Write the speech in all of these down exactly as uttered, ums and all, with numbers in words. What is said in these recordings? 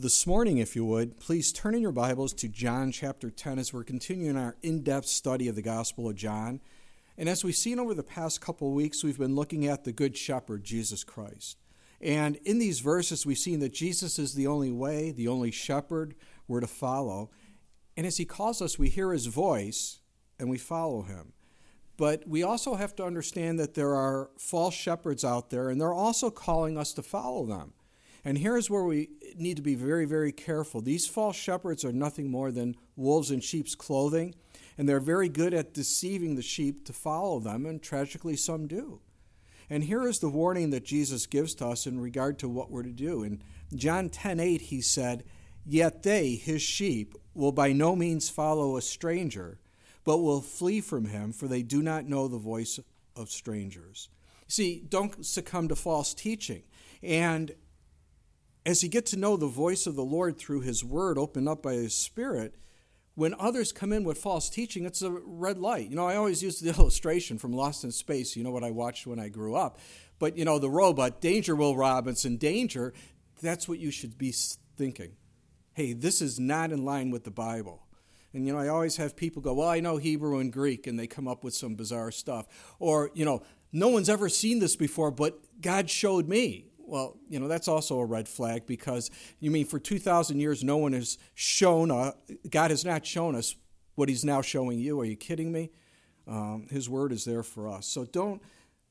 This morning, if you would, please turn in your Bibles to John chapter ten as we're continuing our in-depth study of the Gospel of John. And as we've seen over the past couple of weeks, we've been looking at the Good Shepherd, Jesus Christ. And in these verses, we've seen that Jesus is the only way, the only shepherd we're to follow. And as he calls us, we hear his voice and we follow him. But we also have to understand that there are false shepherds out there, and they're also calling us to follow them. And here's where we need to be very, very careful. These false shepherds are nothing more than wolves in sheep's clothing, and they're very good at deceiving the sheep to follow them, and tragically some do. And here is the warning that Jesus gives to us in regard to what we're to do. In John ten eight, he said, "Yet they, his sheep, will by no means follow a stranger, but will flee from him, for they do not know the voice of strangers." See, don't succumb to false teaching. And as you get to know the voice of the Lord through his word opened up by his Spirit, when others come in with false teaching, it's a red light. You know, I always use the illustration from Lost in Space, you know, what I watched when I grew up. But, you know, the robot, danger, Will Robinson, danger, that's what you should be thinking. Hey, this is not in line with the Bible. And, you know, I always have people go, well, I know Hebrew and Greek, and they come up with some bizarre stuff. Or, you know, no one's ever seen this before, but God showed me. Well, you know, that's also a red flag, because you mean for two thousand years no one has shown, uh, God has not shown us what he's now showing you. Are you kidding me? Um, his word is there for us. So don't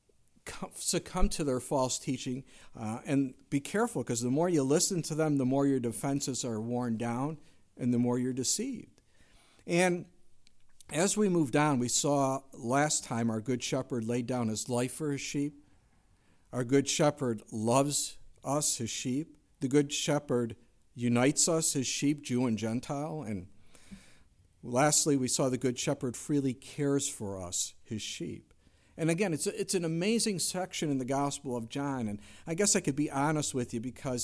succumb to their false teaching, uh, and be careful, because the more you listen to them, the more your defenses are worn down and the more you're deceived. And as we moved on, we saw last time our good shepherd laid down his life for his sheep. Our good shepherd loves us, his sheep. The good shepherd unites us, his sheep, Jew and Gentile. And lastly, we saw the good shepherd freely cares for us, his sheep. And again, it's a, it's an amazing section in the Gospel of John. And I guess I could be honest with you, because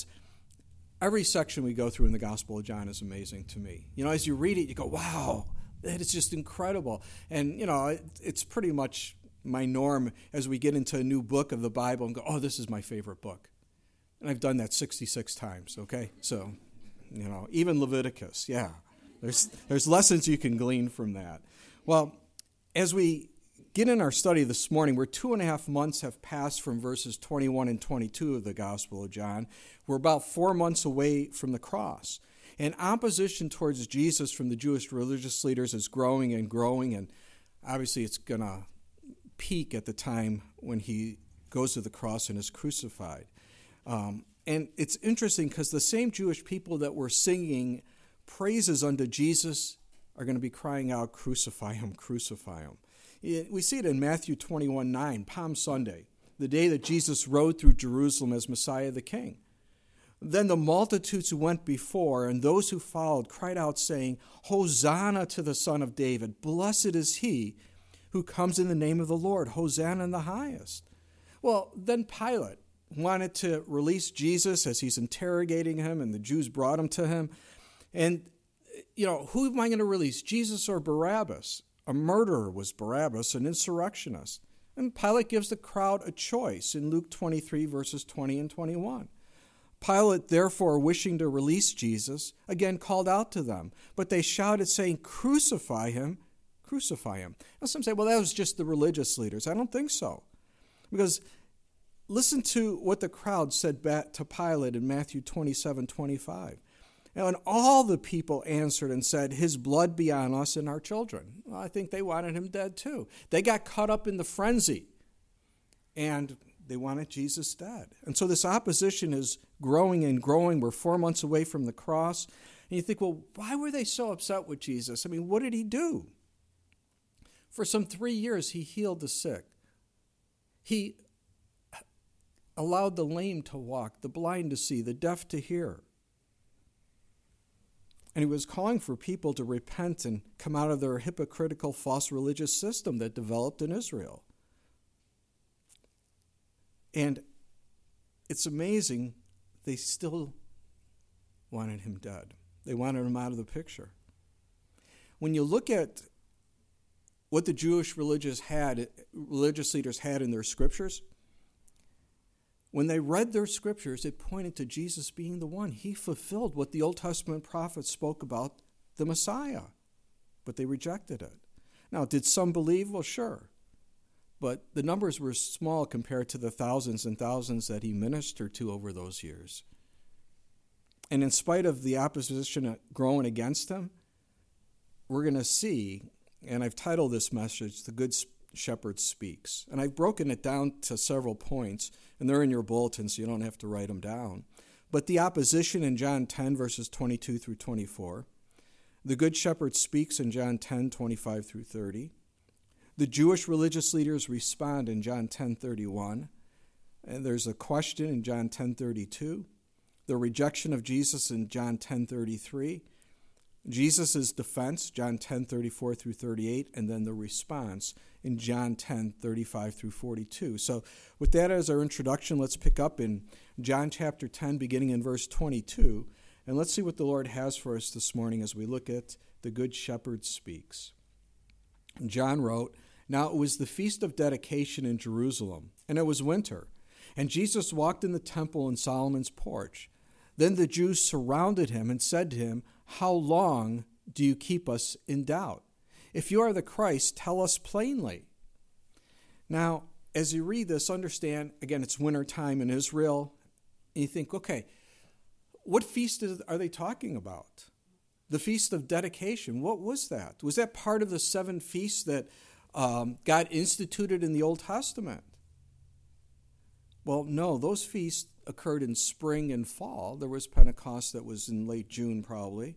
every section we go through in the Gospel of John is amazing to me. You know, as you read it, you go, wow, that is just incredible. And, you know, it, it's pretty much my norm as we get into a new book of the Bible and go, oh, this is my favorite book. And I've done that sixty-six times, okay? So, you know, even Leviticus, yeah. There's there's lessons you can glean from that. Well, as we get in our study this morning, we're two and a half months have passed from verses twenty-one and twenty-two of the Gospel of John. We're about four months away from the cross. And opposition towards Jesus from the Jewish religious leaders is growing and growing, and obviously it's going to peak at the time when he goes to the cross and is crucified. Um, and it's interesting, because the same Jewish people that were singing praises unto Jesus are going to be crying out, crucify him, crucify him. It, we see it in Matthew twenty-one nine, Palm Sunday, the day that Jesus rode through Jerusalem as Messiah the King. Then the multitudes who went before and those who followed cried out, saying, Hosanna to the Son of David. Blessed is he who comes in the name of the Lord. Hosanna in the highest. Well, then Pilate wanted to release Jesus as he's interrogating him, and the Jews brought him to him. And, you know, who am I going to release, Jesus or Barabbas? A murderer was Barabbas, an insurrectionist. And Pilate gives the crowd a choice in Luke twenty-three, verses twenty and twenty-one. Pilate, therefore, wishing to release Jesus, again called out to them. But they shouted, saying, Crucify him, crucify him. Now some say, well, that was just the religious leaders. I don't think so. Because listen to what the crowd said back to Pilate in Matthew twenty-seven twenty-five. And all the people answered and said, his blood be on us and our children. Well, I think they wanted him dead too. They got caught up in the frenzy, and they wanted Jesus dead. And so this opposition is growing and growing. We're four months away from the cross. And you think, well, why were they so upset with Jesus? I mean, what did he do? For some three years, he healed the sick. He allowed the lame to walk, the blind to see, the deaf to hear. And he was calling for people to repent and come out of their hypocritical false religious system that developed in Israel. And it's amazing, they still wanted him dead. They wanted him out of the picture. When you look at what the Jewish religious had, religious leaders had in their scriptures, When they read their scriptures, it pointed to Jesus being the one. He fulfilled what the Old Testament prophets spoke about the Messiah, but they rejected it. Now, did some believe? Well, sure. But the numbers were small compared to the thousands and thousands that he ministered to over those years. And in spite of the opposition growing against him, we're going to see, and I've titled this message, The Good Shepherd Speaks. And I've broken it down to several points, and they're in your bulletin, so you don't have to write them down. But the opposition in John ten, verses twenty-two through twenty-four. The Good Shepherd speaks in John ten, twenty-five through thirty. The Jewish religious leaders respond in John ten, thirty-one. And there's a question in John ten, thirty-two. The rejection of Jesus in John ten, thirty-three. Jesus' defense, John ten, thirty-four through thirty-eight, and then the response in John ten, thirty-five through forty-two. So with that as our introduction, let's pick up in John chapter ten, beginning in verse twenty-two, and let's see what the Lord has for us this morning as we look at the Good Shepherd Speaks. John wrote, "Now it was the feast of dedication in Jerusalem, and it was winter, and Jesus walked in the temple in Solomon's porch. Then the Jews surrounded him and said to him, 'How long do you keep us in doubt? If you are the Christ, tell us plainly.'" Now, as you read this, understand, again, it's winter time in Israel, and you think, okay, what feast is, are they talking about? The Feast of Dedication. What was that? Was that part of the seven feasts that um, God instituted in the Old Testament? Well, no, those feasts occurred in spring and fall. There was Pentecost that was in late June probably.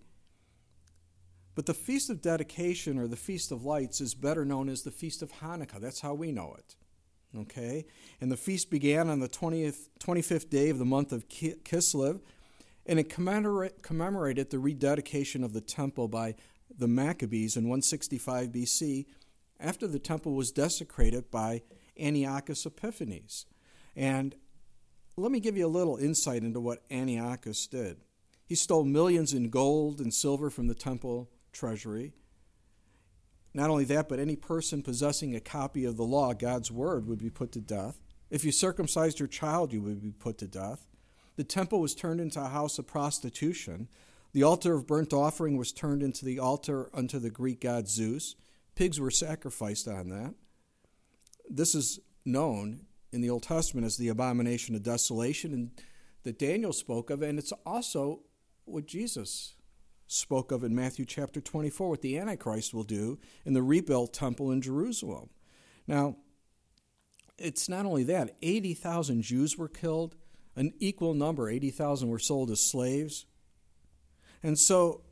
But the Feast of Dedication, or the Feast of Lights, is better known as the Feast of Hanukkah. That's how we know it. Okay? And the feast began on the twentieth, twenty-fifth day of the month of Kislev, and it commemorate, commemorated the rededication of the temple by the Maccabees in one sixty-five B C, after the temple was desecrated by Antiochus Epiphanes. And let me give you a little insight into what Antiochus did. He stole millions in gold and silver from the temple treasury. Not only that, but any person possessing a copy of the law, God's word, would be put to death. If you circumcised your child, you would be put to death. The temple was turned into a house of prostitution. The altar of burnt offering was turned into the altar unto the Greek god Zeus. Pigs were sacrificed on that. This is known in the Old Testament as the abomination of desolation, and that Daniel spoke of, and it's also what Jesus spoke of in Matthew chapter twenty-four, what the Antichrist will do in the rebuilt temple in Jerusalem. Now, it's not only that, eighty thousand Jews were killed, an equal number, eighty thousand were sold as slaves. And so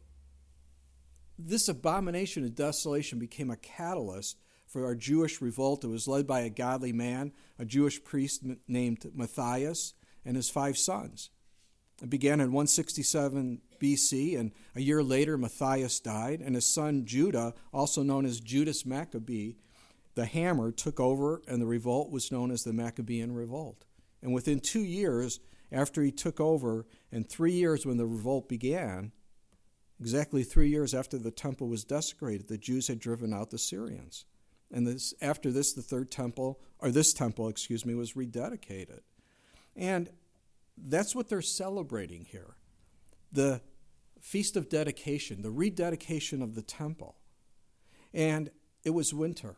this abomination of desolation became a catalyst for our Jewish revolt. It was led by a godly man, a Jewish priest named Matthias, and his five sons. It began in one sixty-seven B C, and a year later Matthias died, and his son Judah, also known as Judas Maccabee, the hammer, took over, and the revolt was known as the Maccabean Revolt. And within two years after he took over, and three years when the revolt began, exactly three years after the temple was desecrated, the Jews had driven out the Syrians. And this, after this, the third temple, or this temple, excuse me, was rededicated. And that's what they're celebrating here. The Feast of Dedication, the rededication of the temple. And it was winter.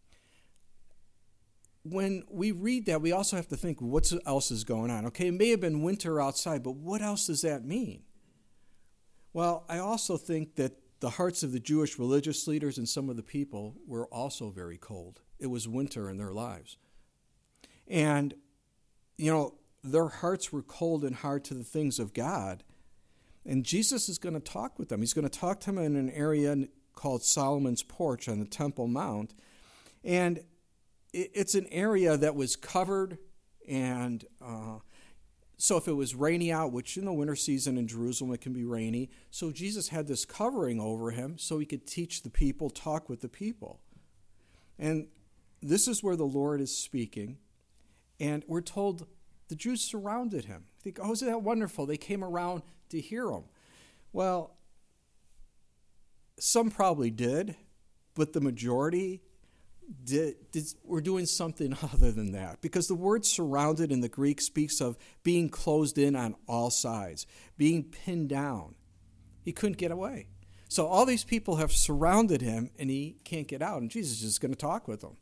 When we read that, we also have to think, what else is going on? Okay, it may have been winter outside, but what else does that mean? Well, I also think that the hearts of the Jewish religious leaders and some of the people were also very cold. It was winter in their lives. And, you know, their hearts were cold and hard to the things of God. And Jesus is going to talk with them. He's going to talk to them in an area called Solomon's Porch on the Temple Mount. And it's an area that was covered, and uh, so if it was rainy out, which in the winter season in Jerusalem it can be rainy, so Jesus had this covering over him so he could teach the people, talk with the people. And this is where the Lord is speaking, and we're told the Jews surrounded him. I think, oh, isn't that wonderful? They came around to hear him. Well, some probably did, but the majority, did, did, were doing something other than that, because the word surrounded in the Greek speaks of being closed in on all sides, being pinned down. He couldn't get away. So all these people have surrounded him, and he can't get out, and Jesus is just going to talk with them.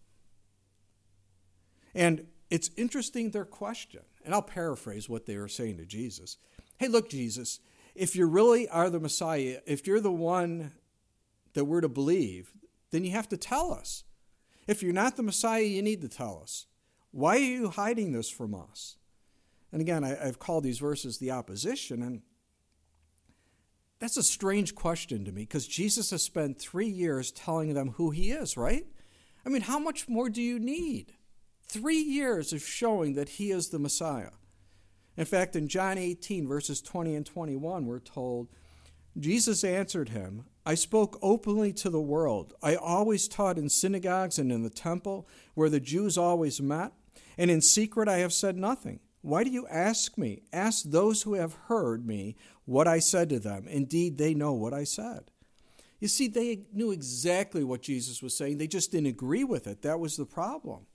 And it's interesting, their question, and I'll paraphrase what they were saying to Jesus. Hey, look, Jesus, if you really are the Messiah, if you're the one that we're to believe, then you have to tell us. If you're not the Messiah, you need to tell us. Why are you hiding this from us? And again, I, I've called these verses the opposition, and that's a strange question to me, because Jesus has spent three years telling them who he is, right? I mean, how much more do you need? Three years of showing that he is the Messiah. In fact, in John eighteen, verses twenty and twenty-one, we're told, Jesus answered him, I spoke openly to the world. I always taught in synagogues and in the temple, where the Jews always met, and in secret I have said nothing. Why do you ask me? Ask those who have heard me what I said to them. Indeed, they know what I said. You see, they knew exactly what Jesus was saying. They just didn't agree with it. That was the problem.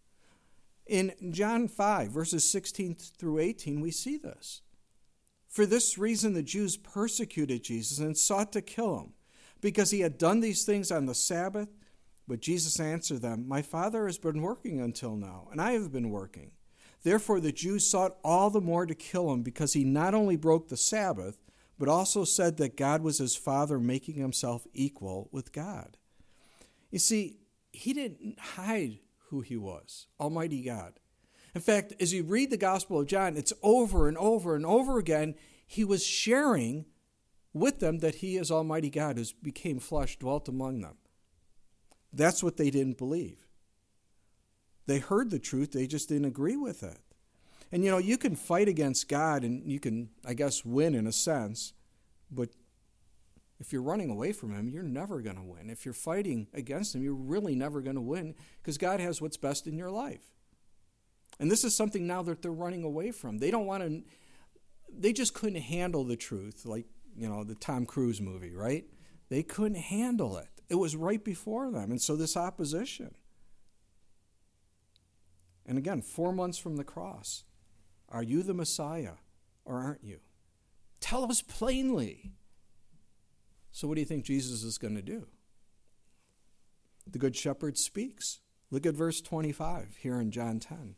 In John five, verses sixteen through eighteen, we see this. For this reason, the Jews persecuted Jesus and sought to kill him, because he had done these things on the Sabbath. But Jesus answered them, my Father has been working until now, and I have been working. Therefore, the Jews sought all the more to kill him, because he not only broke the Sabbath, but also said that God was his Father, making himself equal with God. You see, he didn't hide who he was, Almighty God. In fact, as you read the Gospel of John, it's over and over and over again, he was sharing with them that he is Almighty God, who became flesh, dwelt among them. That's what they didn't believe. They heard the truth, they just didn't agree with it. And you know, you can fight against God and you can, I guess, win in a sense, but if you're running away from him, you're never going to win. If you're fighting against him, you're really never going to win, because God has what's best in your life. And this is something now that they're running away from. They don't want to, they just couldn't handle the truth, like, you know, the Tom Cruise movie, right? They couldn't handle it. It was right before them. And so this opposition. And again, four months from the cross, are you the Messiah or aren't you? Tell us plainly. So what do you think Jesus is going to do? The Good Shepherd speaks. Look at verse twenty-five here in John ten.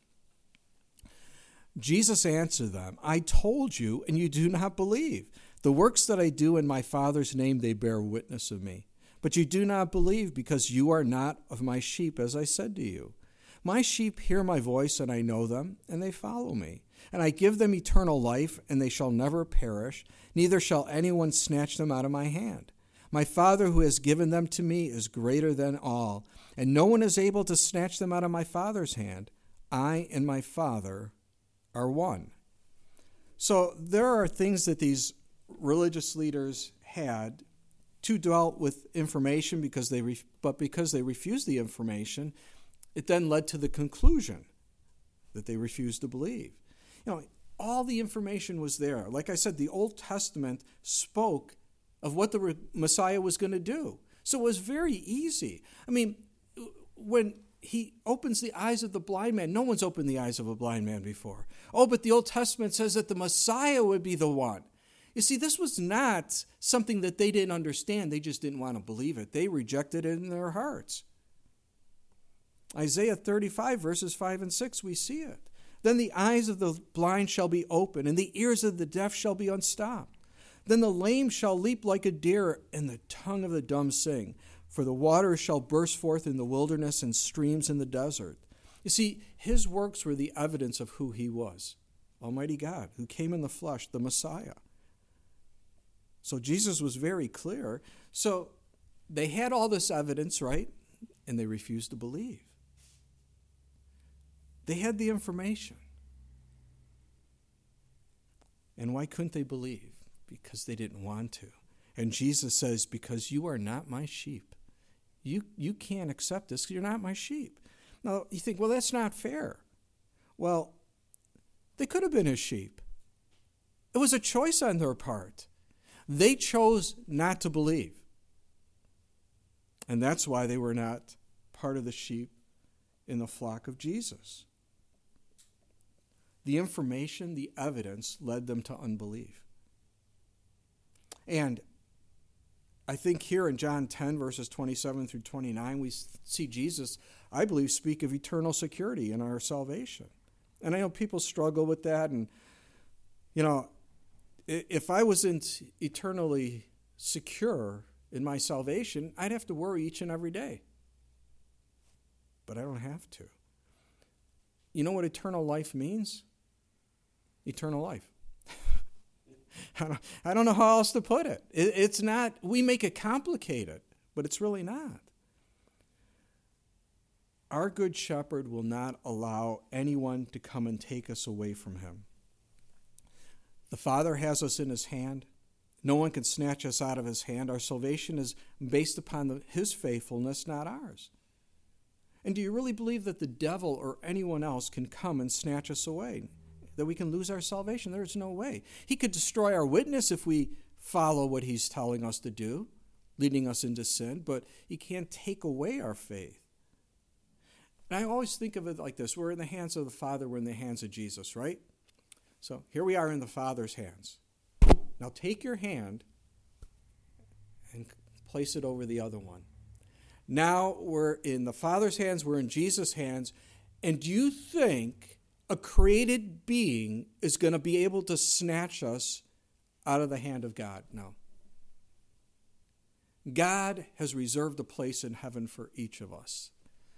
Jesus answered them, I told you, and you do not believe. The works that I do in my Father's name, they bear witness of me. But you do not believe, because you are not of my sheep, as I said to you. My sheep hear my voice, and I know them, and they follow me. And I give them eternal life, and they shall never perish, neither shall anyone snatch them out of my hand. My Father who has given them to me is greater than all, and no one is able to snatch them out of my Father's hand. I and my Father are one. So there are things that these religious leaders had to dealt with information, because they re- but because they refused the information, it then led to the conclusion that they refused to believe. You know, all the information was there. Like I said, the Old Testament spoke of what the re- Messiah was going to do. So it was very easy. I mean, when he opens the eyes of the blind man, no one's opened the eyes of a blind man before. Oh, but the Old Testament says that the Messiah would be the one. You see, this was not something that they didn't understand. They just didn't want to believe it. They rejected it in their hearts. Isaiah thirty-five, verses five and six, we see it. Then the eyes of the blind shall be opened, and the ears of the deaf shall be unstopped. Then the lame shall leap like a deer, and the tongue of the dumb sing. For the waters shall burst forth in the wilderness, and streams in the desert. You see, his works were the evidence of who he was. Almighty God, who came in the flesh, the Messiah. So Jesus was very clear. So they had all this evidence, right? And they refused to believe. They had the information. And why couldn't they believe? Because they didn't want to. And Jesus says, because you are not my sheep. You, you can't accept this because you're not my sheep. Now, you think, well, that's not fair. Well, they could have been his sheep. It was a choice on their part. They chose not to believe. And that's why they were not part of the sheep in the flock of Jesus. The information, the evidence led them to unbelief. And I think here in John ten, verses twenty-seven through twenty-nine, we see Jesus, I believe, speak of eternal security in our salvation. And I know people struggle with that. And, you know, if I wasn't eternally secure in my salvation, I'd have to worry each and every day. But I don't have to. You know what eternal life means? Eternal life. I, don't, I don't know how else to put it. it. It's not, we make it complicated, but it's really not. Our good shepherd will not allow anyone to come and take us away from him. The Father has us in his hand. No one can snatch us out of his hand. Our salvation is based upon the, his faithfulness, not ours. And do you really believe that the devil or anyone else can come and snatch us away? That we can lose our salvation? There's no way. He could destroy our witness if we follow what he's telling us to do, leading us into sin, but he can't take away our faith. And I always think of it like this. We're in the hands of the Father. We're in the hands of Jesus, right? So here we are in the Father's hands. Now take your hand and place it over the other one. Now we're in the Father's hands. We're in Jesus' hands. And do you think a created being is going to be able to snatch us out of the hand of God? No. God has reserved a place in heaven for each of us.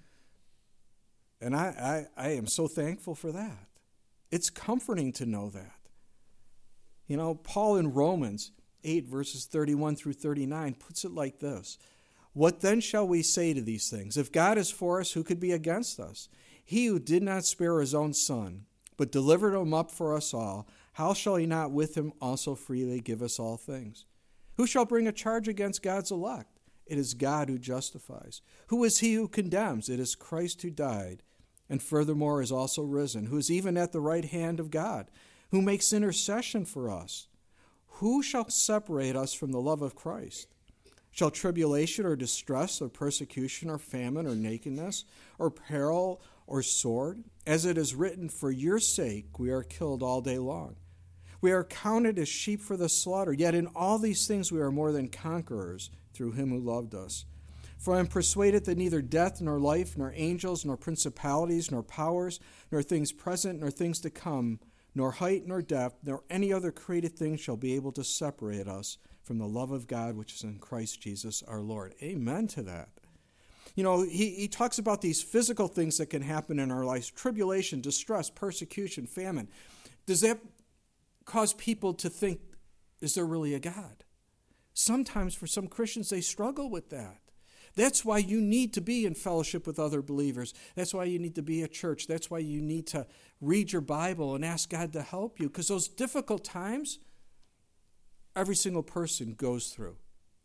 And I, I, I am so thankful for that. It's comforting to know that. You know, Paul in Romans eight, verses thirty-one through thirty-nine puts it like this. What then shall we say to these things? If God is for us, who could be against us? He who did not spare his own son, but delivered him up for us all, how shall he not with him also freely give us all things? Who shall bring a charge against God's elect? It is God who justifies. Who is he who condemns? It is Christ who died, and furthermore is also risen, who is even at the right hand of God, who makes intercession for us. Who shall separate us from the love of Christ? Shall tribulation or distress or persecution or famine or nakedness or peril or sword? As it is written, for your sake we are killed all day long. We are counted as sheep for the slaughter, yet in all these things we are more than conquerors through him who loved us. For I am persuaded that neither death nor life, nor angels, nor principalities, nor powers, nor things present, nor things to come, nor height, nor depth, nor any other created thing shall be able to separate us from the love of God which is in Christ Jesus our Lord. Amen to that. You know, he, he talks about these physical things that can happen in our lives: tribulation, distress, persecution, famine. Does that cause people to think, is there really a God? Sometimes for some Christians, they struggle with that. That's why you need to be in fellowship with other believers. That's why you need to be at church. That's why you need to read your Bible and ask God to help you. Because those difficult times, every single person goes through.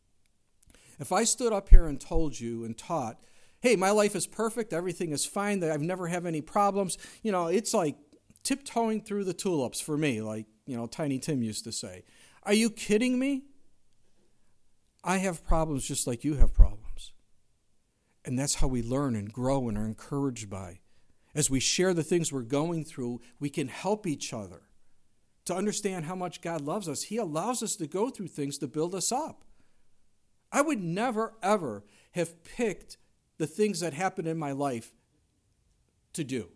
If I stood up here and told you and taught, hey, my life is perfect, everything is fine, that I've never had any problems, you know, it's like tiptoeing through the tulips for me, like, you know, Tiny Tim used to say. Are you kidding me? I have problems just like you have problems. And that's how we learn and grow and are encouraged by. As we share the things we're going through, we can help each other to understand how much God loves us. He allows us to go through things to build us up. I would never, ever have picked the things that happened in my life to do,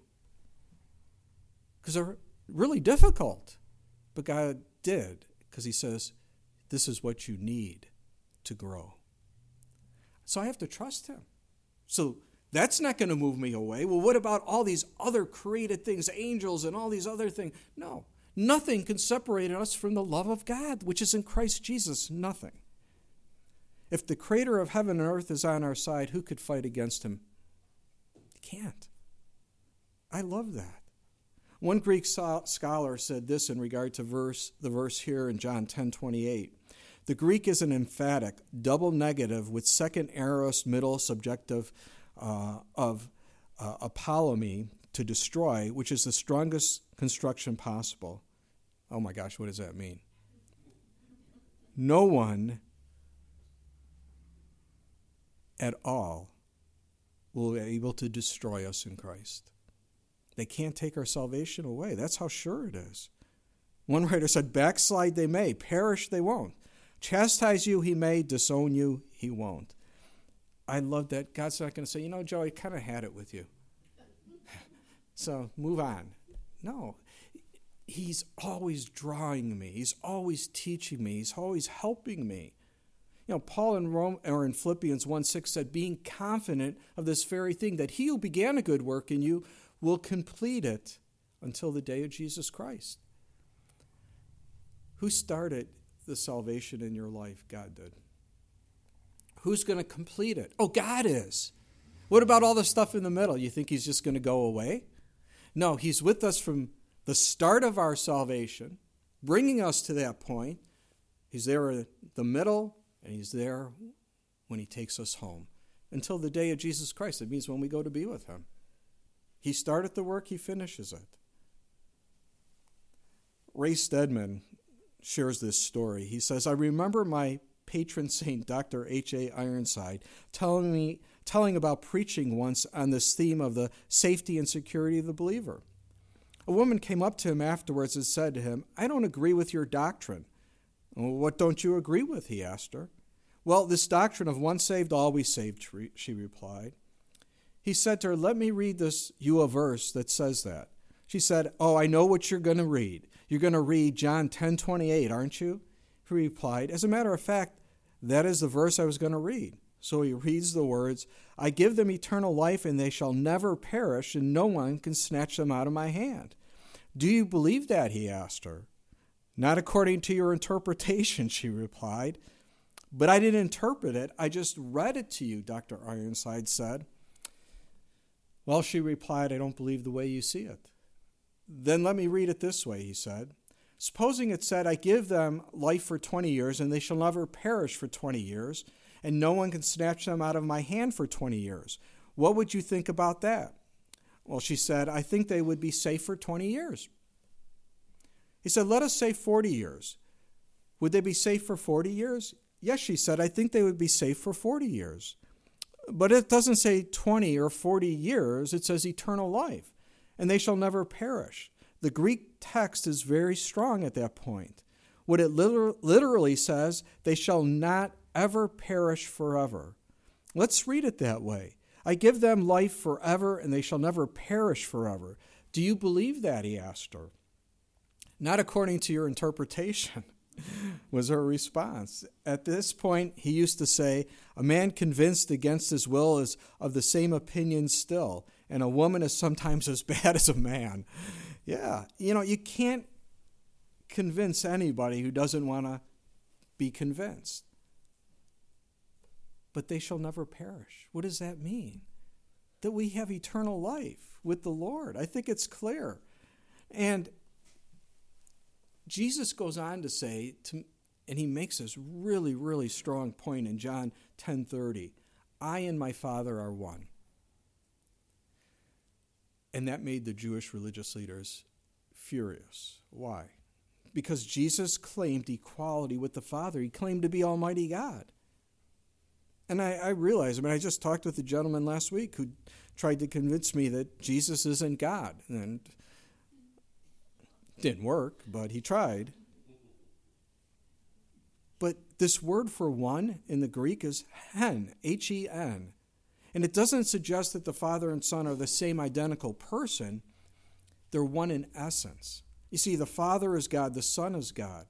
because they're really difficult. But God did, because he says, this is what you need to grow. So I have to trust him. So that's not going to move me away. Well, what about all these other created things, angels and all these other things? No, nothing can separate us from the love of God, which is in Christ Jesus. Nothing. If the creator of heaven and earth is on our side, who could fight against him? He can't. I love that. One Greek scholar said this in regard to verse the verse here in John ten twenty-eight. The Greek is an emphatic, double negative with second aorist middle subjective uh, of uh, apollomy, to destroy, which is the strongest construction possible. Oh my gosh, what does that mean? No one at all will be able to destroy us in Christ. They can't take our salvation away. That's how sure it is. One writer said, backslide they may, perish they won't. Chastise you he may, disown you he won't. I love that. God's not going to say, you know, Joe, I kind of had it with you. So move on. No. He's always drawing me. He's always teaching me. He's always helping me. You know, Paul in Rome or in Philippians one six said, being confident of this very thing, that he who began a good work in you will complete it until the day of Jesus Christ. Who started the salvation in your life? God did. Who's going to complete it? Oh, God is. What about all the stuff in the middle? You think he's just going to go away? No, he's with us from the start of our salvation, bringing us to that point. He's there in the middle, and he's there when he takes us home. Until the day of Jesus Christ. It means when we go to be with him. He started the work, he finishes it. Ray Stedman shares this story. He says, I remember my patron saint, Doctor H A Ironside, telling me, telling about preaching once on this theme of the safety and security of the believer. A woman came up to him afterwards and said to him, I don't agree with your doctrine. Well, what don't you agree with? He asked her. Well, this doctrine of once saved, always saved, she replied. He said to her, let me read this you a verse that says that. She said, oh, I know what you're going to read. You're going to read John ten twenty-eight, aren't you? He replied, as a matter of fact, that is the verse I was going to read. So he reads the words, I give them eternal life, and they shall never perish, and no one can snatch them out of my hand. Do you believe that? He asked her. Not according to your interpretation, she replied. But I didn't interpret it. I just read it to you, Doctor Ironside said. Well, she replied, I don't believe the way you see it. Then let me read it this way, he said. Supposing it said, I give them life for twenty years, and they shall never perish for twenty years, and no one can snatch them out of my hand for twenty years. What would you think about that? Well, she said, I think they would be safe for twenty years. He said, let us say forty years. Would they be safe for forty years? Yes, she said, I think they would be safe for forty years. But it doesn't say twenty or forty years, it says eternal life, and they shall never perish. The Greek text is very strong at that point. What it liter- literally says, they shall not ever perish forever. Let's read it that way. I give them life forever, and they shall never perish forever. Do you believe that? He asked her. Not according to your interpretation, was her response. At this point, he used to say, a man convinced against his will is of the same opinion still, and a woman is sometimes as bad as a man. Yeah, you know, you can't convince anybody who doesn't want to be convinced. But they shall never perish. What does that mean? That we have eternal life with the Lord. I think it's clear. And Jesus goes on to say, to, and he makes this really, really strong point in John ten thirty, I and my Father are one. And that made the Jewish religious leaders furious. Why? Because Jesus claimed equality with the Father. He claimed to be Almighty God. And I, I realize, I mean, I just talked with a gentleman last week who tried to convince me that Jesus isn't God. And it didn't work, but he tried. But this word for one in the Greek is hen, H E N. And it doesn't suggest that the Father and Son are the same identical person. They're one in essence. You see, the Father is God, the Son is God.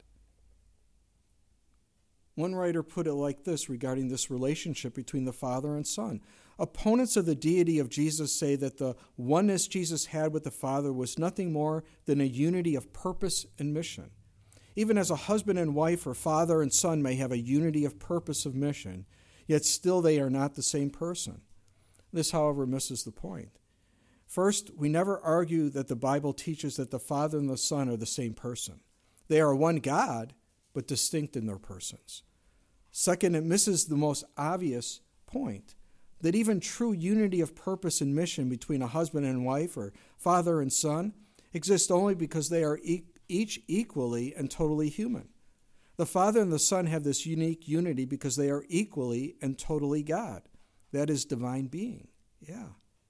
One writer put it like this regarding this relationship between the Father and Son. Opponents of the deity of Jesus say that the oneness Jesus had with the Father was nothing more than a unity of purpose and mission. Even as a husband and wife or father and son may have a unity of purpose of mission, yet still they are not the same person. This, however, misses the point. First, we never argue that the Bible teaches that the Father and the Son are the same person. They are one God, but distinct in their persons. Second, it misses the most obvious point, that even true unity of purpose and mission between a husband and wife or father and son exists only because they are e- each equally and totally human. The Father and the Son have this unique unity because they are equally and totally God. That is divine being. Yeah.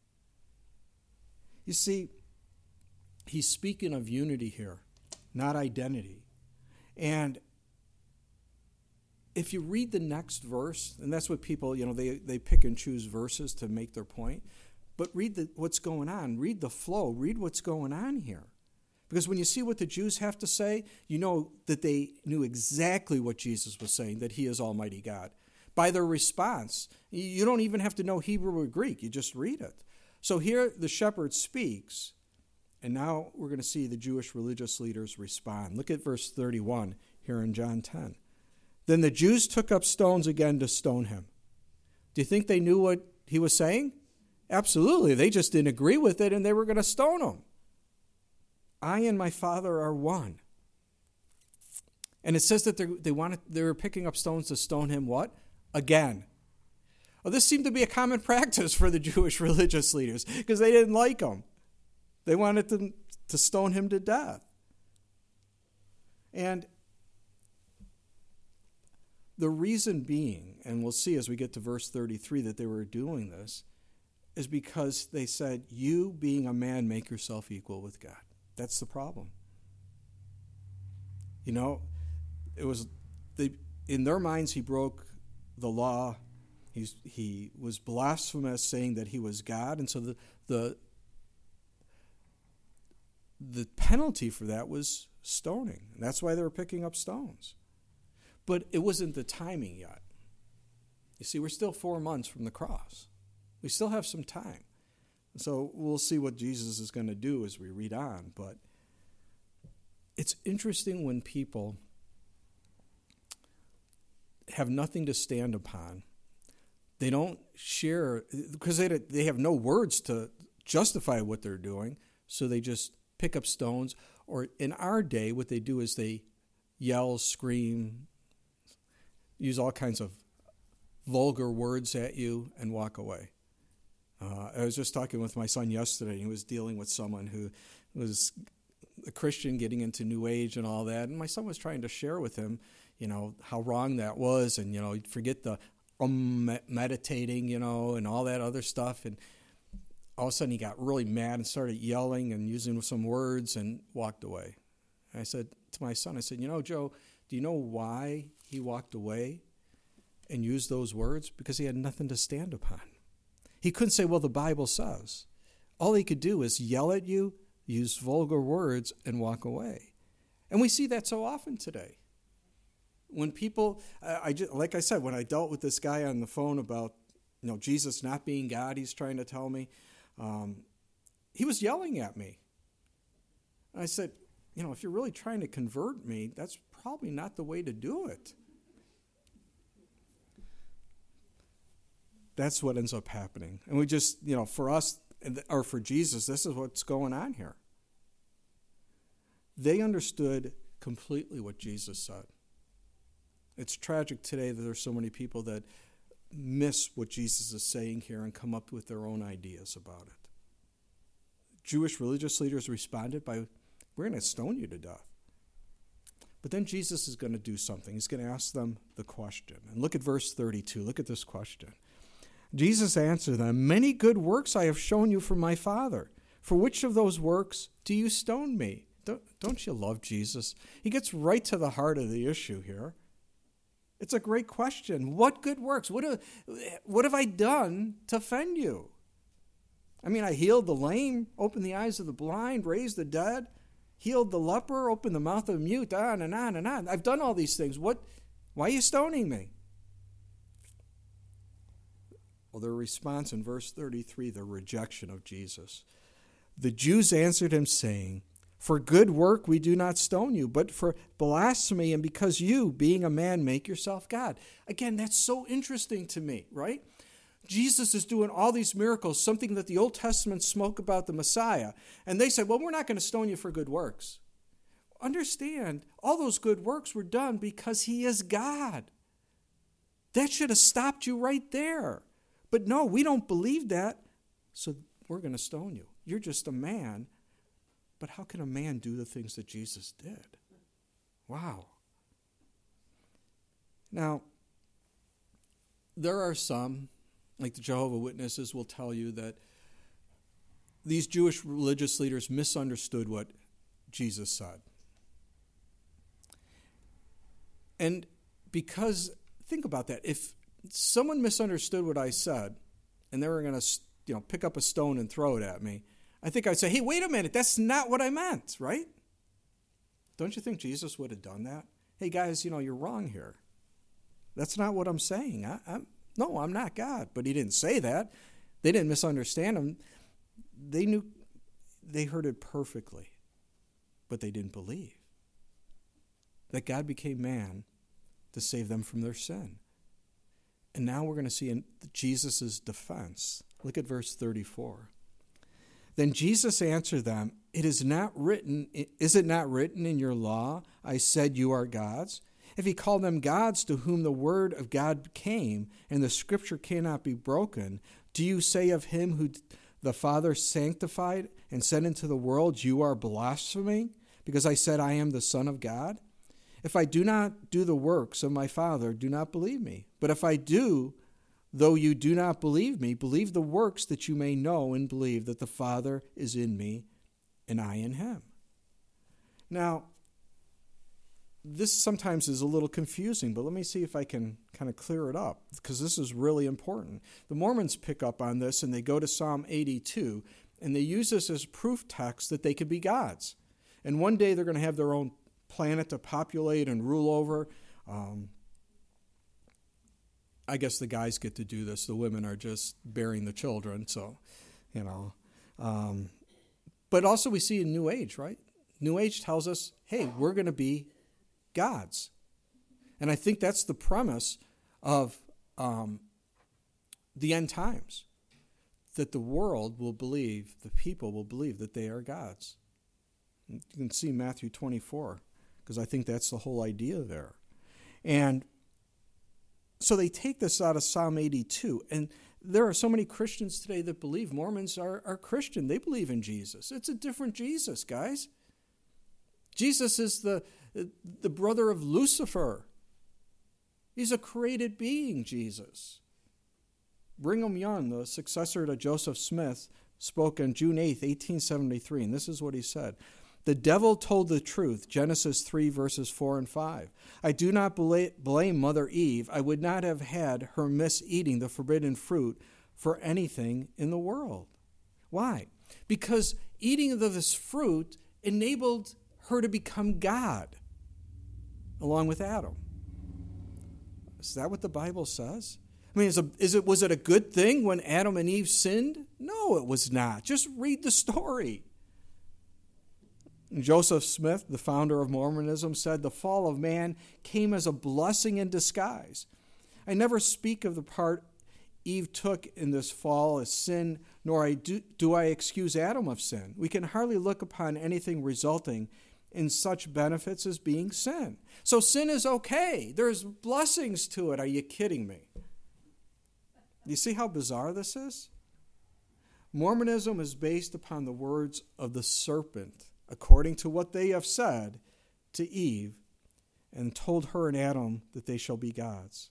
You see, he's speaking of unity here, not identity. And if you read the next verse, and that's what people, you know, they, they pick and choose verses to make their point, but read the, what's going on. Read the flow. Read what's going on here. Because when you see what the Jews have to say, you know that they knew exactly what Jesus was saying, that he is Almighty God. By their response, you don't even have to know Hebrew or Greek. You just read it. So here the shepherd speaks, and now we're going to see the Jewish religious leaders respond. Look at verse thirty-one here in John ten. Then the Jews took up stones again to stone him. Do you think they knew what he was saying? Absolutely. They just didn't agree with it, and they were going to stone him. I and my Father are one. And it says that they wanted, they were picking up stones to stone him what? Again. Well, this seemed to be a common practice for the Jewish religious leaders because they didn't like him. They wanted them to stone him to death. And the reason being, and we'll see as we get to verse thirty-three that they were doing this, is because they said, you being a man, make yourself equal with God. That's the problem. You know, it was they, in their minds he broke the law. He's, he was blasphemous, saying that he was God, and so the the the penalty for that was stoning. And that's why they were picking up stones. But it wasn't the timing yet. You see, we're still four months from the cross. We still have some time. So we'll see what Jesus is going to do as we read on. But it's interesting when people have nothing to stand upon. They don't share, because they, they have no words to justify what they're doing, so they just pick up stones. Or in our day, what they do is they yell, scream, use all kinds of vulgar words at you, and walk away. Uh, I was just talking with my son yesterday. He was dealing with someone who was a Christian getting into New Age and all that. And my son was trying to share with him, you know, how wrong that was. And, you know, forget the um, meditating, you know, and all that other stuff. And all of a sudden he got really mad and started yelling and using some words and walked away. And I said to my son, I said, you know, Joe, do you know why he walked away and used those words? Because he had nothing to stand upon. He couldn't say, well, the Bible says. All he could do is yell at you, use vulgar words, and walk away. And we see that so often today. When people, I just, like I said, when I dealt with this guy on the phone about, you know, Jesus not being God, he's trying to tell me, um, he was yelling at me. And I said, you know, if you're really trying to convert me, that's probably not the way to do it. That's what ends up happening. And we just, you know, for us, or for Jesus, this is what's going on here. They understood completely what Jesus said. It's tragic today that there's so many people that miss what Jesus is saying here and come up with their own ideas about it. Jewish religious leaders responded by, we're going to stone you to death. But then Jesus is going to do something. He's going to ask them the question. And look at verse thirty-two. Look at this question. Jesus answered them, many good works I have shown you from my Father. For which of those works do you stone me? Don't, don't you love Jesus? He gets right to the heart of the issue here. It's a great question. What good works? What have, what have I done to offend you? I mean, I healed the lame, opened the eyes of the blind, raised the dead, healed the leper, opened the mouth of the mute, on and on and on. I've done all these things. What? Why are you stoning me? Well, their response in verse thirty-three, the rejection of Jesus. The Jews answered him, saying, for good work we do not stone you, but for blasphemy, and because you, being a man, make yourself God. Again, that's so interesting to me, right? Jesus is doing all these miracles, something that the Old Testament spoke about the Messiah. And they said, well, we're not going to stone you for good works. Understand, all those good works were done because he is God. That should have stopped you right there. But no, we don't believe that, so we're going to stone you. You're just a man. But how can a man do the things that Jesus did? Wow. Now, there are some like the Jehovah's Witnesses will tell you that these Jewish religious leaders misunderstood what Jesus said. And because, think about that, if someone misunderstood what I said and they were going to, you know, pick up a stone and throw it at me, I think I'd say, hey, wait a minute, that's not what I meant, right? Don't you think Jesus would have done that? Hey, guys, you know, you're wrong here. That's not what I'm saying. I, I'm, no, I'm not God. But he didn't say that. They didn't misunderstand him. They knew, they heard it perfectly, but they didn't believe that God became man to save them from their sin. And now we're going to see in Jesus' defense. Look at verse thirty-four. Then Jesus answered them, It is not written, is it not written in your law, I said you are gods? If he called them gods to whom the word of God came, and the scripture cannot be broken, do you say of him who the Father sanctified and sent into the world, you are blaspheming, because I said I am the Son of God? If I do not do the works of my Father, do not believe me. But if I do, though you do not believe me, believe the works that you may know and believe that the Father is in me and I in him. Now, this sometimes is a little confusing, but let me see if I can kind of clear it up, because this is really important. The Mormons pick up on this, and they go to Psalm eighty-two, and they use this as proof text that they could be gods. And one day they're going to have their own planet to populate and rule over. Um, I guess the guys get to do this. The women are just bearing the children, so, you know. Um, but also we see in New Age, right? New Age tells us, hey, we're going to be gods. And I think that's the premise of um, the end times, that the world will believe, the people will believe that they are gods. You can see Matthew twenty-four, because I think that's the whole idea there. And so they take this out of Psalm eighty-two, and there are so many Christians today that believe Mormons are, are Christian. They believe in Jesus. It's a different Jesus, guys. Jesus is the, the brother of Lucifer. He's a created being, Jesus. Brigham Young, the successor to Joseph Smith, spoke on June eighth, eighteen seventy-three, and this is what he said. The devil told the truth, Genesis three, verses four and five. I do not blame Mother Eve. I would not have had her miss eating the forbidden fruit for anything in the world. Why? Because eating of this fruit enabled her to become God, along with Adam. Is that what the Bible says? I mean, is, a, is it was it a good thing when Adam and Eve sinned? No, it was not. Just read the story. Joseph Smith, the founder of Mormonism, said the fall of man came as a blessing in disguise. I never speak of the part Eve took in this fall as sin, nor I do, do I excuse Adam of sin. We can hardly look upon anything resulting in such benefits as being sin. So sin is okay. There's blessings to it. Are you kidding me? You see how bizarre this is? Mormonism is based upon the words of the serpent, according to what they have said to Eve and told her and Adam that they shall be gods.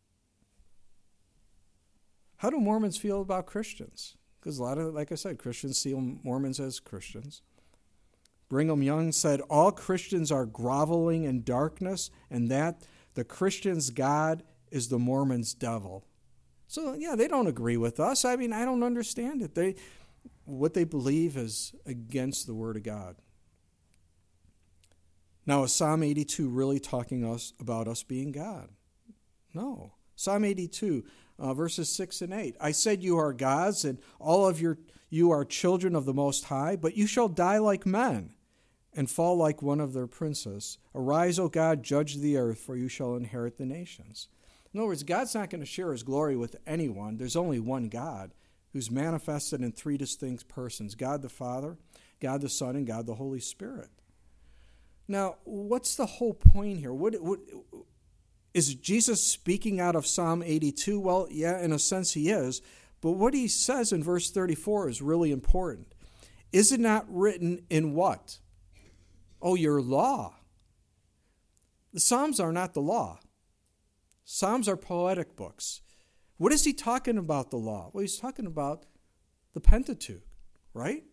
How do Mormons feel about Christians? Because a lot of, like I said, Christians see Mormons as Christians. Brigham Young said, all Christians are groveling in darkness, and that the Christian's God is the Mormon's devil. So, yeah, they don't agree with us. I mean, I don't understand it. They, what they believe is against the Word of God. Now, is Psalm eighty-two really talking us about us being God? No. Psalm eighty-two, uh, verses six and eight. I said you are gods, and all of your you are children of the Most High, but you shall die like men, and fall like one of their princes. Arise, O God, judge the earth, for you shall inherit the nations. In other words, God's not going to share his glory with anyone. There's only one God who's manifested in three distinct persons, God the Father, God the Son, and God the Holy Spirit. Now, what's the whole point here? What, what, is Jesus speaking out of Psalm eighty-two? Well, yeah, in a sense he is. But what he says in verse thirty-four is really important. Is it not written in what? Oh, your law. The Psalms are not the law. Psalms are poetic books. What is he talking about, the law? Well, he's talking about the Pentateuch, right?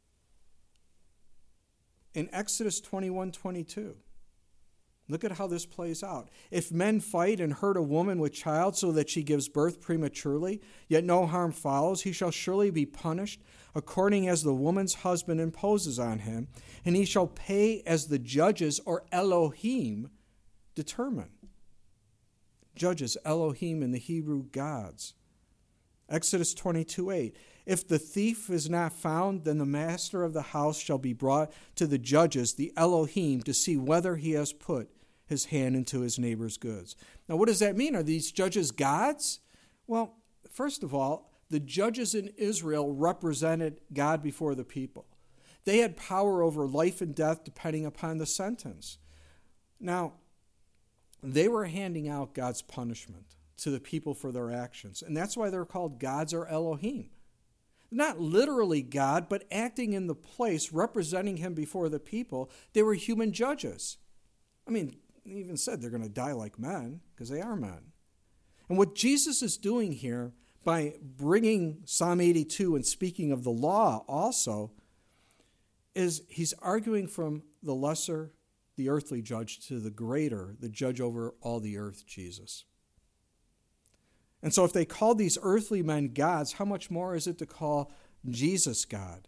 In Exodus twenty-one twenty-two, look at how this plays out. If men fight and hurt a woman with child so that she gives birth prematurely, yet no harm follows, he shall surely be punished according as the woman's husband imposes on him, and he shall pay as the judges, or Elohim, determine. Judges, Elohim in the Hebrew gods. Exodus twenty-two eight. If the thief is not found, then the master of the house shall be brought to the judges, the Elohim, to see whether he has put his hand into his neighbor's goods. Now, what does that mean? Are these judges gods? Well, first of all, the judges in Israel represented God before the people. They had power over life and death depending upon the sentence. Now, they were handing out God's punishment to the people for their actions, and that's why they're called gods or Elohim. Not literally God, but acting in the place, representing him before the people. They were human judges. I mean, they even said they're going to die like men, because they are men. And what Jesus is doing here, by bringing Psalm eighty-two and speaking of the law also, is he's arguing from the lesser, the earthly judge, to the greater, the judge over all the earth, Jesus. And so if they called these earthly men gods, how much more is it to call Jesus God?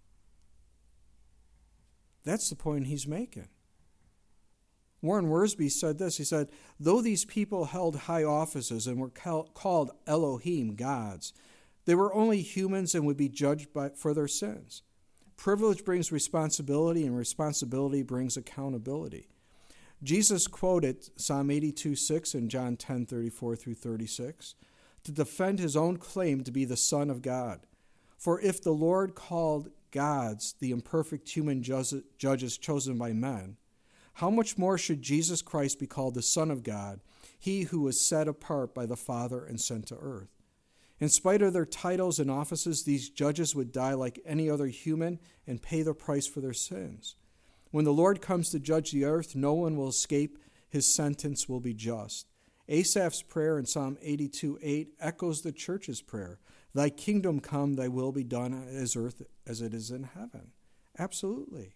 That's the point he's making. Warren Wiersbe said this. He said, though these people held high offices and were called Elohim, gods, they were only humans and would be judged by, for their sins. Privilege brings responsibility, and responsibility brings accountability. Jesus quoted Psalm eighty-two six and John ten thirty-four through thirty-six to defend his own claim to be the Son of God. For if the Lord called gods the imperfect human judges chosen by men, how much more should Jesus Christ be called the Son of God, he who was set apart by the Father and sent to earth? In spite of their titles and offices, these judges would die like any other human and pay the price for their sins. When the Lord comes to judge the earth, no one will escape. His sentence will be just. Asaph's prayer in Psalm eighty-two eight echoes the church's prayer. Thy kingdom come, thy will be done on as earth as it is in heaven. Absolutely.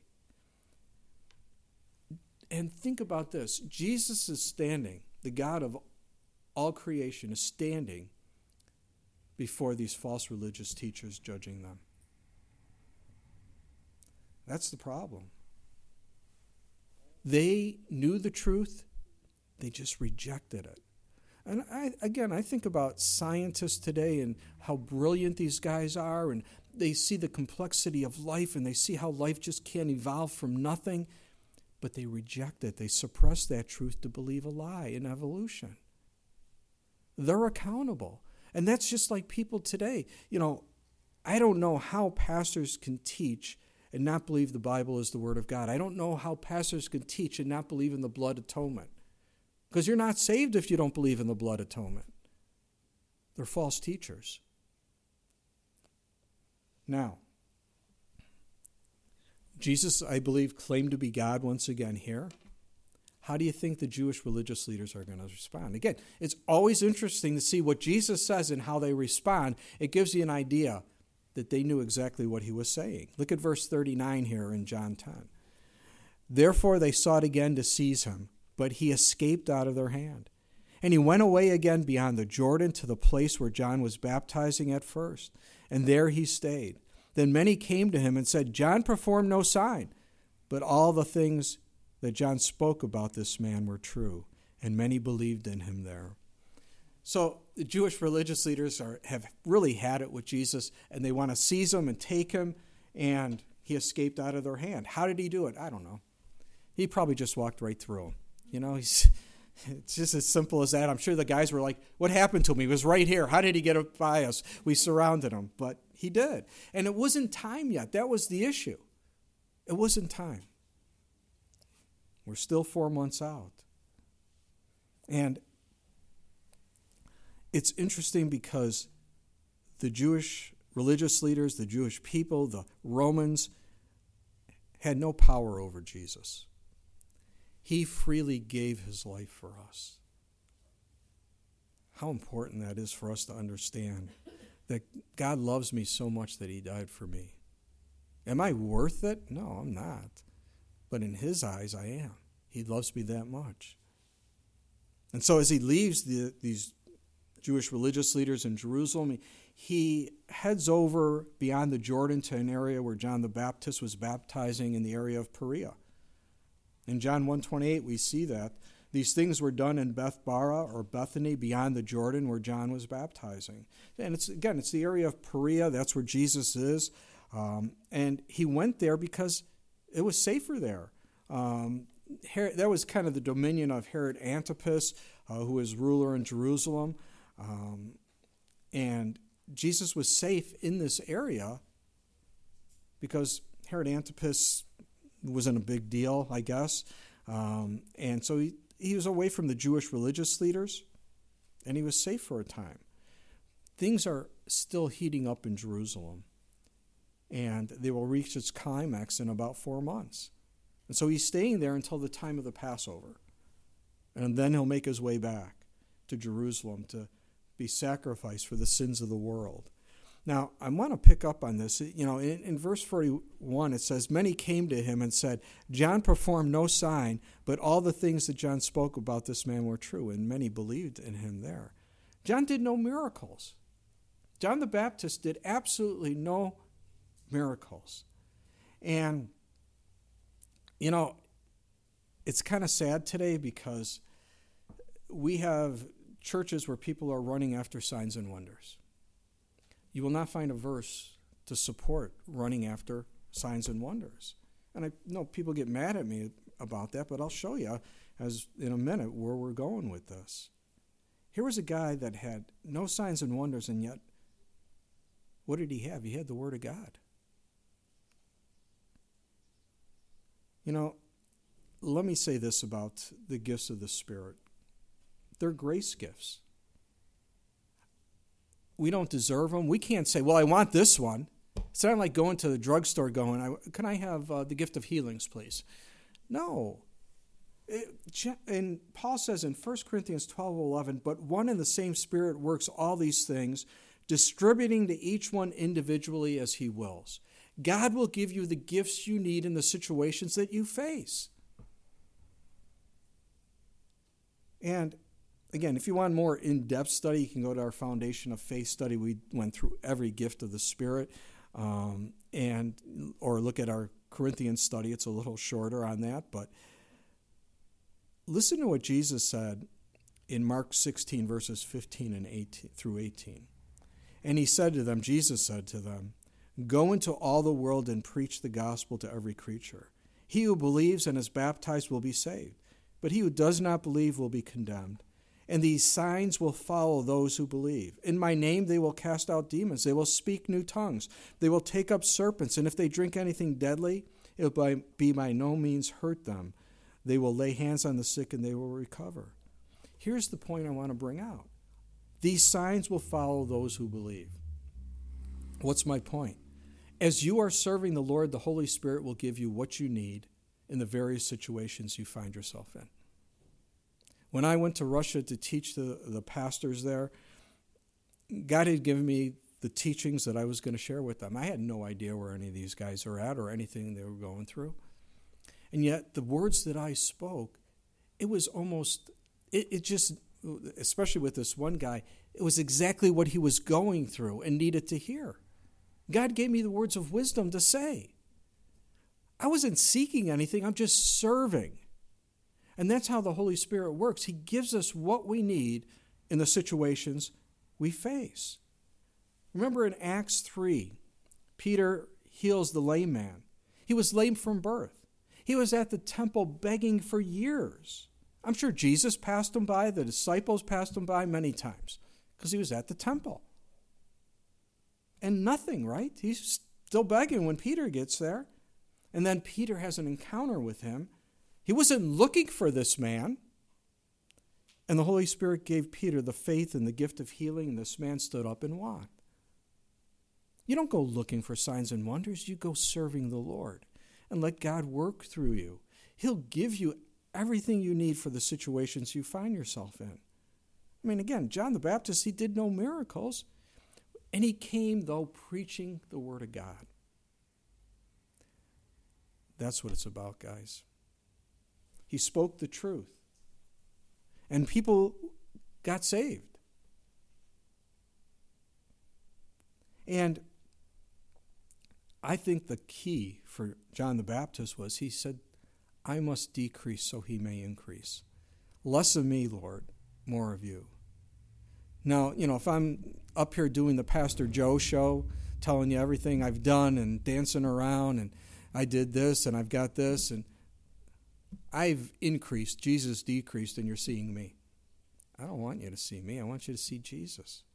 And think about this. Jesus is standing, the God of all creation is standing before these false religious teachers, judging them. That's the problem. They knew the truth, they just rejected it. And I, again, I think about scientists today and how brilliant these guys are, and they see the complexity of life, and they see how life just can't evolve from nothing, but they reject it. They suppress that truth to believe a lie in evolution. They're accountable. And that's just like people today. You know, I don't know how pastors can teach and not believe the Bible is the Word of God. I don't know how pastors can teach and not believe in the blood atonement. Because you're not saved if you don't believe in the blood atonement. They're false teachers. Now, Jesus, I believe, claimed to be God once again here. How do you think the Jewish religious leaders are going to respond? Again, it's always interesting to see what Jesus says and how they respond. It gives you an idea that they knew exactly what he was saying. Look at verse thirty-nine here in John ten. Therefore they sought again to seize him, but he escaped out of their hand. And he went away again beyond the Jordan to the place where John was baptizing at first, and there he stayed. Then many came to him and said, John performed no sign, but all the things that John spoke about this man were true, and many believed in him there. So the Jewish religious leaders are, have really had it with Jesus, and they want to seize him and take him, and he escaped out of their hand. How did he do it? I don't know. He probably just walked right through him. You know, he's it's just as simple as that. I'm sure the guys were like, what happened to him? He was right here. How did he get up by us? We surrounded him, but he did. And it wasn't time yet. That was the issue. It wasn't time. We're still four months out. And it's interesting because the Jewish religious leaders, the Jewish people, the Romans had no power over Jesus. He freely gave his life for us. how important that is for us to understand that God loves me so much that he died for me. Am I worth it? No, I'm not. But in his eyes, I am. He loves me that much. And so as he leaves the, these Jewish religious leaders in Jerusalem, he heads over beyond the Jordan to an area where John the Baptist was baptizing in the area of Perea. In John one twenty-eight, we see that. These things were done in Bethbara or Bethany beyond the Jordan where John was baptizing. And it's again, it's the area of Perea. That's where Jesus is. Um, and he went there because it was safer there. Um, Herod, that was kind of the dominion of Herod Antipas, uh, who was ruler in Jerusalem. Um, and Jesus was safe in this area because Herod Antipas wasn't a big deal, I guess. Um, and so he, he was away from the Jewish religious leaders, and he was safe for a time. Things are still heating up in Jerusalem, and they will reach its climax in about four months. And so he's staying there until the time of the Passover. And then he'll make his way back to Jerusalem to be sacrificed for the sins of the world. Now, I want to pick up on this. You know, in, in verse forty-one, it says, "Many came to him and said, 'John performed no sign, but all the things that John spoke about this man were true.' And many believed in him there." John did no miracles. John the Baptist did absolutely no miracles. And, you know, it's kind of sad today because we have churches where people are running after signs and wonders. You will not find a verse to support running after signs and wonders. And I know people get mad at me about that, but I'll show you as in a minute where we're going with this. Here was a guy that had no signs and wonders, and yet, what did he have? He had the Word of God. You know, let me say this about the gifts of the Spirit. They're grace gifts. We don't deserve them. We can't say, well, I want this one. It's not like going to the drugstore going, can I have uh, the gift of healings, please? No. It, and Paul says in First Corinthians twelve eleven, "But one and the same Spirit works all these things, distributing to each one individually as he wills." God will give you the gifts you need in the situations that you face. And again, if you want more in-depth study, you can go to our Foundation of Faith study. We went through every gift of the Spirit, um, and or look at our Corinthians study. It's a little shorter on that, but listen to what Jesus said in Mark sixteen, verses fifteen and eighteen through eighteen. And he said to them, Jesus said to them, "Go into all the world and preach the gospel to every creature. He who believes and is baptized will be saved, but he who does not believe will be condemned. And these signs will follow those who believe. In my name they will cast out demons. They will speak new tongues. They will take up serpents. And if they drink anything deadly, it will be by no means hurt them. They will lay hands on the sick and they will recover." Here's the point I want to bring out. These signs will follow those who believe. What's my point? As you are serving the Lord, the Holy Spirit will give you what you need in the various situations you find yourself in. When I went to Russia to teach the, the pastors there, God had given me the teachings that I was going to share with them. I had no idea where any of these guys are at or anything they were going through. And yet the words that I spoke, it was almost, it, it just, especially with this one guy, it was exactly what he was going through and needed to hear. God gave me the words of wisdom to say. I wasn't seeking anything, I'm just serving. And that's how the Holy Spirit works. He gives us what we need in the situations we face. Remember in Acts three, Peter heals the lame man. He was lame from birth. He was at the temple begging for years. I'm sure Jesus passed him by, the disciples passed him by many times because he was at the temple. And nothing, right? He's still begging when Peter gets there. And then Peter has an encounter with him. He wasn't looking for this man. And the Holy Spirit gave Peter the faith and the gift of healing, and this man stood up and walked. You don't go looking for signs and wonders. You go serving the Lord and let God work through you. He'll give you everything you need for the situations you find yourself in. I mean, again, John the Baptist, he did no miracles. And he came, though, preaching the Word of God. That's what it's about, guys. He spoke the truth. And people got saved. And I think the key for John the Baptist was he said, I must decrease so he may increase. Less of me, Lord, more of you. Now, you know, if I'm up here doing the Pastor Joe show, telling you everything I've done and dancing around and I did this and I've got this and I've increased, Jesus decreased, and you're seeing me. I don't want you to see me. I want you to see Jesus.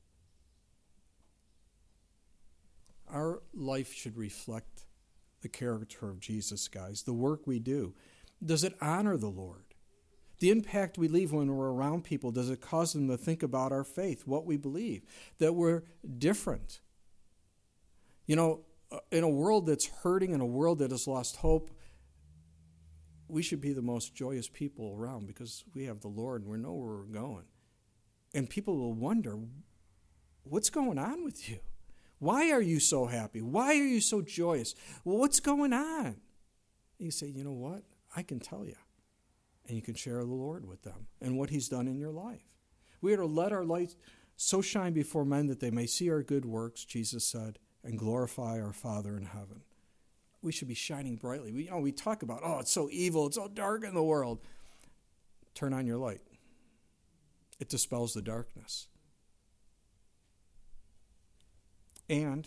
Our life should reflect the character of Jesus, guys. The work we do. Does it honor the Lord? The impact we leave when we're around people, does it cause them to think about our faith, what we believe, that we're different? You know, in a world that's hurting, in a world that has lost hope, we should be the most joyous people around because we have the Lord and we know where we're going. And people will wonder, what's going on with you? Why are you so happy? Why are you so joyous? Well, what's going on? And you say, you know what? I can tell you. And you can share the Lord with them and what he's done in your life. We are to let our light so shine before men that they may see our good works, Jesus said, and glorify our Father in heaven. We should be shining brightly. We, you know, we talk about, oh, it's so evil, it's so dark in the world. Turn on your light. It dispels the darkness. And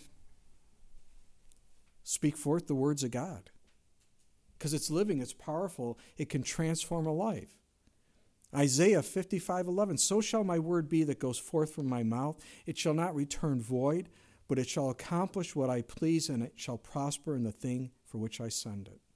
speak forth the words of God. Because it's living, it's powerful, it can transform a life. Isaiah fifty-five eleven, so shall my word be that goes forth from my mouth. It shall not return void, but it shall accomplish what I please, and it shall prosper in the thing for which I send it.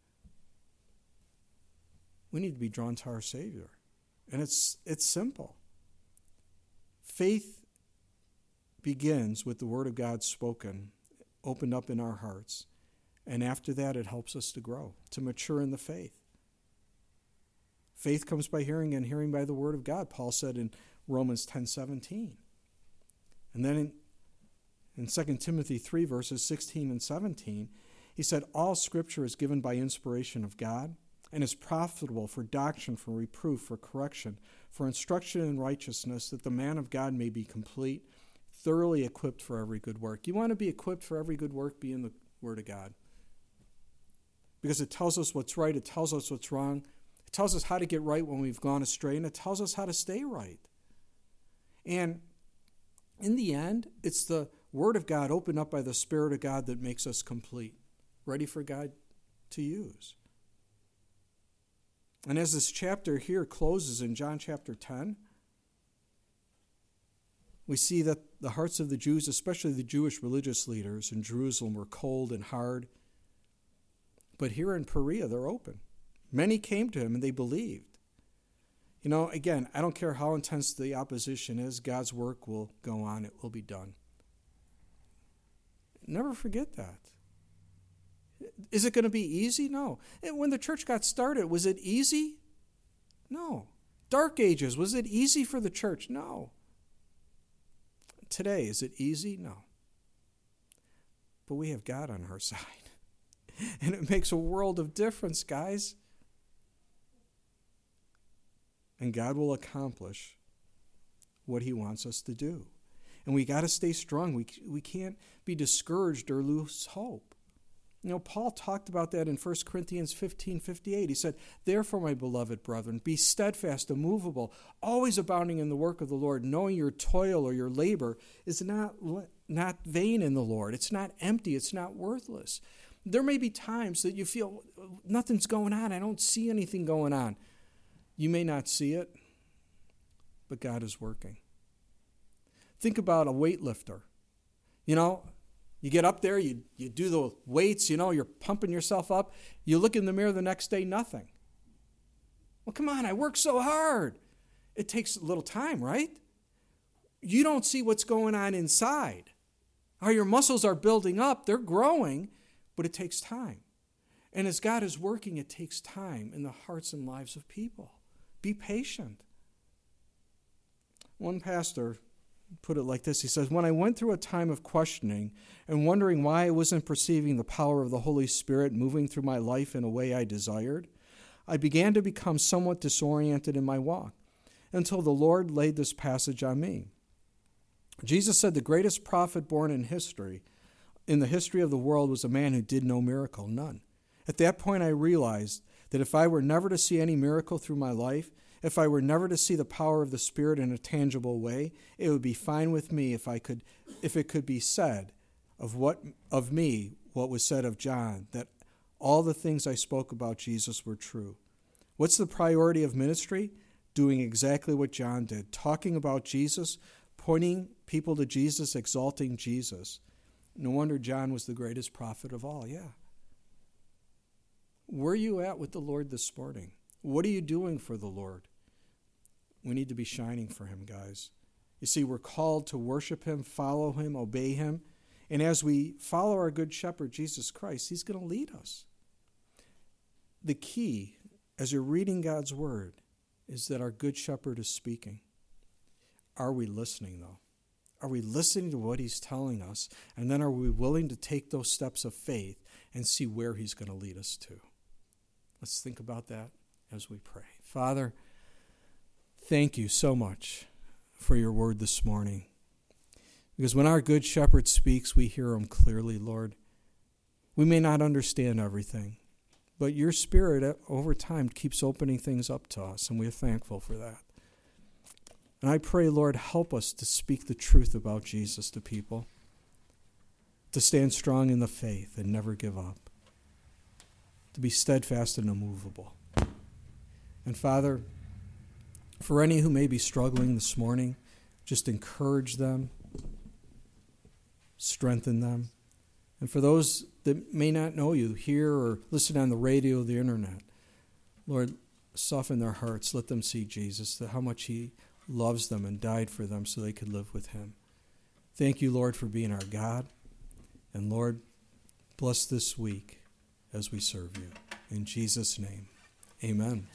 We need to be drawn to our Savior. And it's it's simple. Faith begins with the Word of God spoken, opened up in our hearts. And after that, it helps us to grow, to mature in the faith. Faith comes by hearing, and hearing by the Word of God, Paul said in Romans ten seventeen. And then in, in Second Timothy three, verses sixteen and seventeen, he said, all Scripture is given by inspiration of God and is profitable for doctrine, for reproof, for correction, for instruction in righteousness, that the man of God may be complete, thoroughly equipped for every good work. You want to be equipped for every good work? Be in the Word of God. Because it tells us what's right, it tells us what's wrong, it tells us how to get right when we've gone astray, and it tells us how to stay right. And in the end, it's the Word of God opened up by the Spirit of God that makes us complete, ready for God to use. And as this chapter here closes in John chapter ten, we see that the hearts of the Jews, especially the Jewish religious leaders in Jerusalem, were cold and hard. But here in Perea, they're open. Many came to him and they believed. You know, again, I don't care how intense the opposition is, God's work will go on, it will be done. Never forget that. Is it going to be easy? No. When the church got started, was it easy? No. Dark Ages, was it easy for the church? No. Today, is it easy? No. But we have God on our side. And it makes a world of difference, guys. And God will accomplish what he wants us to do. And we got to stay strong. We, we can't be discouraged or lose hope. You know, Paul talked about that in First Corinthians fifteen fifty-eight. He said, therefore, my beloved brethren, be steadfast, immovable, always abounding in the work of the Lord, knowing your toil or your labor is not, not vain in the Lord. It's not empty. It's not worthless. There may be times that you feel nothing's going on. I don't see anything going on. You may not see it, but God is working. Think about a weightlifter. You know, you get up there, you, you do the weights, you know, you're pumping yourself up. You look in the mirror the next day, nothing. Well, come on, I worked so hard. It takes a little time, right? You don't see what's going on inside. How your muscles are building up, they're growing, but it takes time. And as God is working, it takes time in the hearts and lives of people. Be patient. One pastor put it like this. He says, when I went through a time of questioning and wondering why I wasn't perceiving the power of the Holy Spirit moving through my life in a way I desired, I began to become somewhat disoriented in my walk until the Lord laid this passage on me. Jesus said the greatest prophet born in history, in the history of the world, was a man who did no miracle, none. At that point, I realized that if I were never to see any miracle through my life, if I were never to see the power of the Spirit in a tangible way, it would be fine with me if I could, if it could be said of what of me what was said of John, that all the things I spoke about Jesus were true. What's the priority of ministry? Doing exactly what John did, talking about Jesus, pointing people to Jesus, exalting Jesus. No wonder John was the greatest prophet of all, yeah. Where are you at with the Lord this morning? What are you doing for the Lord? We need to be shining for him, guys. You see, we're called to worship him, follow him, obey him. And as we follow our good shepherd, Jesus Christ, he's going to lead us. The key, as you're reading God's word, is that our good shepherd is speaking. Are we listening, though? Are we listening to what he's telling us? And then are we willing to take those steps of faith and see where he's going to lead us to? Let's think about that as we pray. Father, thank you so much for your word this morning. Because when our good shepherd speaks, we hear him clearly, Lord. We may not understand everything, but your Spirit over time keeps opening things up to us, and we're thankful for that. And I pray, Lord, help us to speak the truth about Jesus to people, to stand strong in the faith and never give up, to be steadfast and immovable. And Father, for any who may be struggling this morning, just encourage them, strengthen them. And for those that may not know you, hear or listen on the radio or the internet, Lord, soften their hearts. Let them see Jesus, that how much he loves them and died for them so they could live with him. Thank you, Lord, for being our God. And Lord, bless this week as we serve you. In Jesus' name, amen.